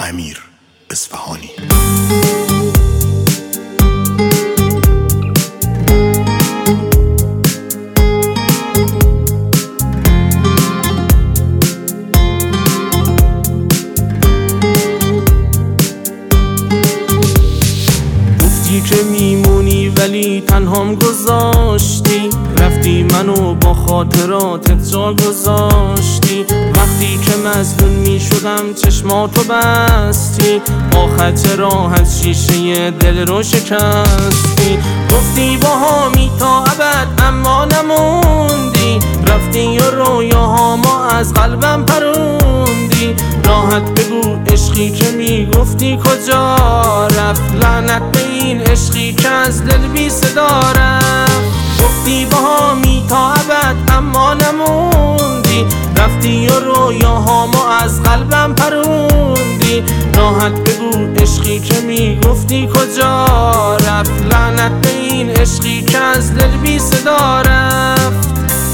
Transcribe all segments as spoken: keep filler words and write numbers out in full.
امیر اصفهانی. گفتی که میمونی ولی تنهام گذاشتی، رفتی منو با خاطراتت جا گذاشتی. وقتی که مظلوم میشدم چشماتو بستی، با خط راحت شیشه دل رو شکستی. گفتی باهامی تا ابد اما نموندی، رفتی و رویاهامو از قلبم پروندی. راحت بگو عشقی که میگفتی کجا رفت، لعنت به این عشقی که از دل بی صدا رفت. گفتی باهامی تا ابد اما نموندی، رفتی و رویاهامو از قلبم پروندی. راحت بگو عشقی که میگفتی کجا رفت، لعنت به این عشقی که از دل بی صدا رفت.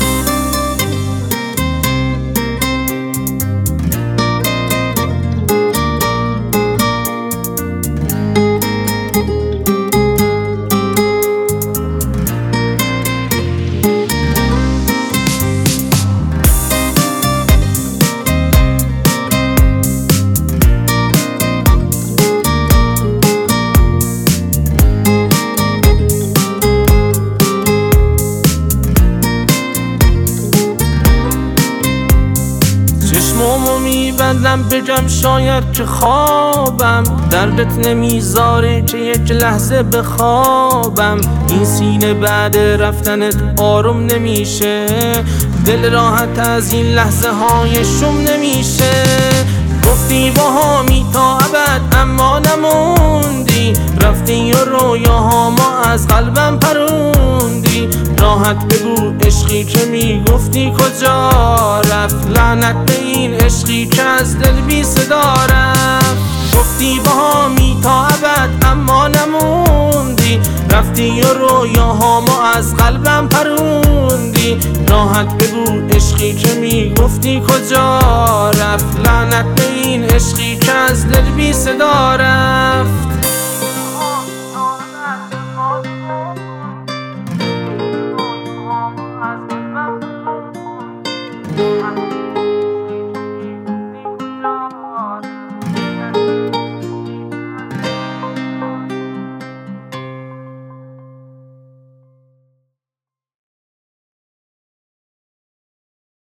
چشمامو میبندم بگم شاید که خوابم، دردت نمیذاره که یک لحظه بخوابم. این سینه بعد رفتنت آروم نمیشه، دل راحت از این لحظه های شوم نمیشه. گفتی باهامی تا ابد اما نموندی، رفتی و رویاهامو از قلبم پروندی. راحت بگو عشقی که میگفتی کجا رفت، لعنت به این عشقی که از دل بی صدا رفت. گفتی باهامی تا ابد اما نموندی، رفتی و رویاهامو از قلبم پروندی. راحت بگو عشقی که میگفتی کجا رفت، لعنت به این عشقی که از دل بی صدا رفت.